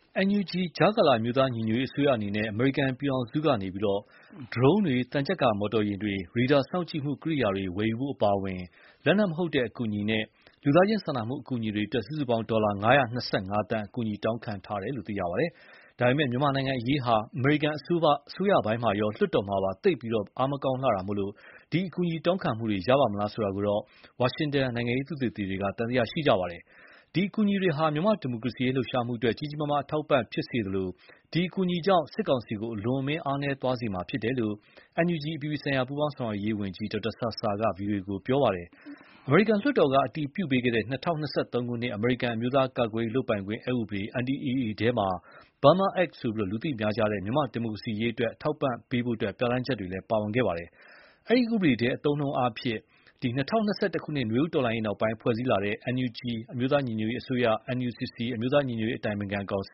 NUG ကြားကာလအမျိုးသားညီညွတ်ရေးအစိုးရအနေနဲ့အမေရိကန်ပြည်ထောင်စုကနေပြီးတော့ဒရုန်းတွေ၊သံချပ်ကာမော်တော်ယာဉ်တွေ၊ရေဒါစောင့်ကြည့်မှုကိရိယာတွေဝယ်ယူဖို့အပါအဝင်လက်နက်မဟုတ်တဲ့အကူအညီနဲ့လူသားချင်းစာနာမှုအကူအညီတွေအတွက်စုစုပေါင်းဒေါ်လာ925 သန်းအကူအညီတောင်းခံထားတယ်လို့သိရပါတယ်။ဒါပေမဲ့မြန်မာနိုင်ငံအရေးဟာအမေရိကန်အစိုးရပိုင်းမှာရောလွှတ်တော်မှာပါသိပ်ပြီးတော့အားမကောင်းလှတာမို့လို့ဒီအကူအညီတောင်းခံမှုတွေရပါမလားဆိုတာကိုတော့ဝါရှင်တန်နိုင်ငံရေးသုတေသီတွေကသံသယရှိကြပါတယ်။ဒီအကူအညီတွေဟာမြန်မာဒီမိုကရေစီရေးလှုပ်ရှားမှုအတွက်ကြီးကြီးမားမားအထောက်ပံ့ဖြစ်စေသလိုဒီအကူအညီကြောင့်စစ်ကောင်စီကိုအလွန်အမင်းအားနည်းသွားစေမှာဖြစ်တယ်လို့ NUG အပြည်ပြည်ဆိုင်ရာပူးပေါင်းဆောင်ရွက်ရေးဝန်ကြီးဒေါက်တာဆာဆာက VOA ကိုပြောပါတယ်။အမေရိကန်လွှတ်တော်ကအတည်ပြုပေးခဲ့တဲ့2023ခုနှစ်အမေရိကန်အမျိုးသားကာကွယ်ရေးလုပ်ပိုင်ခွင့်အက်ဥပဒေ NDAA ထဲမှာ Burma Act ဆိုပြီးလူသိများကြတဲ့မြန်မာဒီမိုကရေစီရေးအတွက်ထောက်ပံ့ပေးဖို့ပြဋ္ဌာန်းချက်တွေလည်းပါဝင်ခဲ့ပါတယ်။အဲဒီဥပဒေထဲအသုံးအနှုန်းအားဖြင့်2021ခုနှစ်နွေဦးတော်လှန်ရေးနောက်ပိုင်းဖွဲ့စည်းလာတဲ့ NUG အမျိုးသားညီညွတ်ရေးအစိုးရ NUCC အမျိုးသားညီညွတ်ရေးအတိုင်ပင်ခံကောင်စီ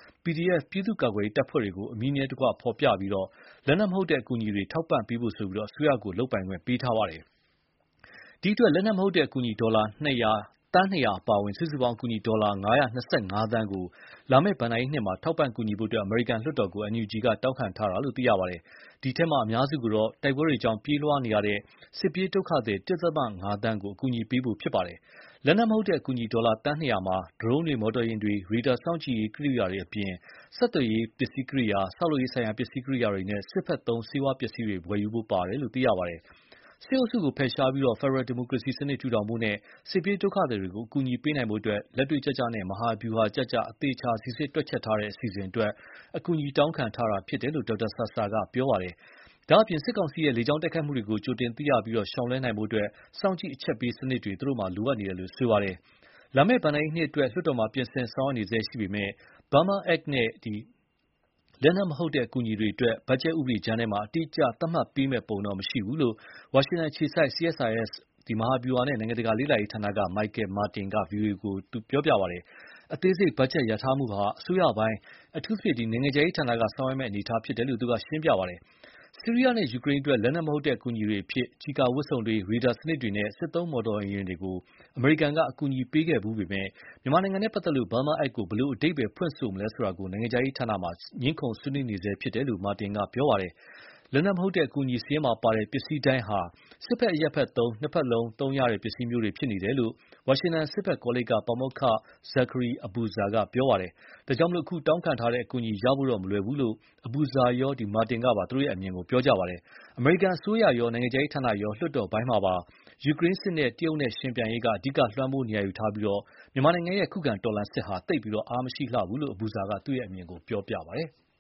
PDF ပြည်သူ့ကာကွယ်ရေးတပ်ဖွဲ့တွေကိုအမည်နဲ့တကွဖော်ပြပြီးလက်နက်မဟုတ်တဲ့အကူအညီတွေထောက်ပံ့ပေးဖို့ဆိုပြီးအစိုးရကိုလုပ်ပိုင်ခွင့်ပေးထားပါတယ်။ဒီအတွက်လက်နက်မဟုတ်တဲ့အကူအညီဒေါ်လာသန်း200အပါအဝင်စုစုပေါင်းအကူအညီဒေါ်လာ925 သန်းကိုလာမယ့်ဘဏ္ဍာရေးနှစ်မှာထောက်ပံ့ကူညီဖို့အမေရိကန်လွှတ်တော်ကို NUG ကတောင်းခံထားတာလို့သိရပါတယ်။ဒီထဲမှာအများစုကတော့တိုက်ပွဲတွေကြောင့်ပြေးလွှားနေရတဲ့စစ်ပြေးဒုက္ခသည် 1.5 သန်းကိုအကူအညီပေးဖို့ဖြစ်ပါတယ်။လက်နက်မဟုတ်တဲ့အကူအညီဒေါ်လာသန်း200မှာဒရုန်းတွေမော်တော်ယာဉ်တွေရေဒါစောင့်ကြည့်ရေးကိရိယာတွေအပြင်ဆက်သွယ်ရေးပစ္စည်းကိရိယာဆောက်လုပ်ရေးဆိုင်ရာပစ္စည်းကိရိယာတွေနဲ့စစ်ဖက်သုံးဆေးဝါးပစ္စည်းတွေဝယ်ယူဖို့ပါတယ်လို့သိရပါတယ်။စစ်အုပ်စုကိုဖယ်ရှားပြီးဖက်ဒရယ်ဒီမိုကရေစီစနစ်ထူထောင်ဖို့နဲ့စစ်ပြေးဒုက္ခသည်တွေကိုအကူအညီပေးနိုင်ဖို့လက်တွေ့ကျကျနဲ့မဟာဗျူဟာကျကျအသေးချာစီစစ်တွက်ချက်ထားတဲ့အစီအစဉ်အတွက်အကူအညီတောင်းခံထားတာဖြစ်တယ်လို့ဒေါက်တာဆာဆာကပြောပါတယ်။ဒါ့အပြင်စစ်ကောင်စီရဲ့လေကြောင်းတိုက်ခိုက်မှုတွေကိုကြိုတင်သိရပြီးရှောင်လွှဲနိုင်ဖို့စောင့်ကြည့်အချက်ပေးစနစ်တွေသူတို့မှာလိုအပ်နေတယ်လို့ဆိုပါတယ်။လာမယ့်ဘဏ္ဍာရေးနှစ်အတွက်လွှတ်တော်မှာပြင်ဆင်ဆောင်ရွက်နေဆဲရှိပေမဲ့ Burma Act နဲ့လက်နက်မဟုတ်တဲ့အကူအညီတွေအတွက်ဘတ်ဂျက်ဥပဒေကြမ်းထဲမှာအတိအကျသတ်မှတ်ပေးမယ့်ပုံတော့မရှိဘူးလို့ဝါရှင်တန်အခြေစိုက် CSIS မဟာဗျူဟာနဲ့နိုင်ငံတကာလေ့လာရေးဌာနက Michael Martin က VOA ကိုပြောပါတယ်။အသေးစိတ်ဘတ်ဂျက်ရထားမှုဟာအစိုးရပိုင်းအထူးသဖြင့်နိုင်ငံခြားရေးဌာနကဆောင်ရွက်မယ့်အနေအထားဖြစ်တယ်လို့သူကရှင်းပြပါတယ်။ဆီးရီးယားနဲ့ယူကရိန်းအတွက်လက်နက်မဟုတ်တဲ့အကူအညီတွေအဖြစ်ကျည်ကာဝတ်စုံတွေရေဒါစနစ်တွေနဲ့စစ်သုံးမော်တော်ယာဉ်တွေကိုအမေရိကန်ကအကူအညီပေးခဲ့ဘူးပေမဲ့မြန်မာနိုင်ငံနဲ့ပတ်သက်လို့ Burma Act ကိုဘယ်လိုအဓိပ္ပာယ်ဖွင့်ဆိုမလဲဆိုတာကိုနိုင်ငံခြားရေးဌာနမှာငြင်းခုန်ဆွေးနွေးနေဆဲဖြစ်တယ်လို့ Martin ကပြောပါတယ်။လက်နက်မဟုတ်တဲ့အကူအညီစာရင်းမှာပါတဲ့ပစ္စည်းတိုင်းဟာစစ်ဖက်အရပ်ဖက်သုံးနှစ်ဖက်လုံးသုံးရတဲ့ပစ္စည်းမျိုးတွေဖြစ်နေတယ်လို့ဝါရှင်တန်စစ်ဖက်ကောလိပ်ကပါမောက္ခ Zachary Abuza ကပြောပါတယ်။ဒါကြောင့်အခုတောင်းခံထားတဲ့အကူအညီရဖို့တော့မလွယ်ဘူးလို့ Abuza ရော Martin ကပါသူတို့အမြင်ကိုပြောကြပါတယ်။အမေရိကန်အစိုးရရောနိုင်ငံခြားရေးဌာနရောလွှတ်တော်ပိုင်းမှာပါယူကရိန်းစစ်နဲ့တရုတ်နဲ့ရှင်ပြိုင်ရေးကအဓိကလွှမ်းမိုးနေရာယူထားပြီးမြန်မာနိုင်ငံရဲ့ခုခံတော်လှန်စစ်ဟာသိပ်ပြီးအားမရှိလှဘူးလို့ Abuza ကသူ့အမြင်ကိုပြောပါတယ်။